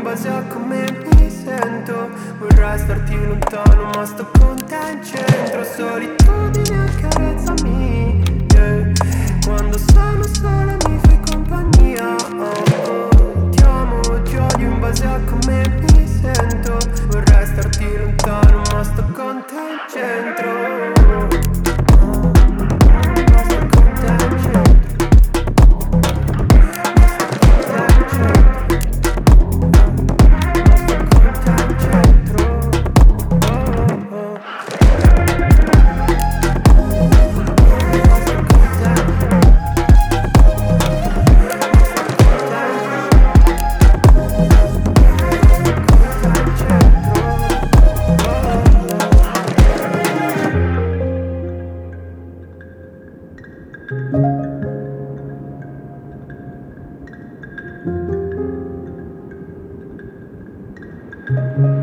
base a come mi sento. Vorrei starti lontano ma sto con te in centro. Solitudine accarezzami, yeah. Quando sono sola mi fai compagnia, oh, oh. Ti amo, ti odio in base a come mi sento. Vorrei starti lontano ma sto con te in centro. Thank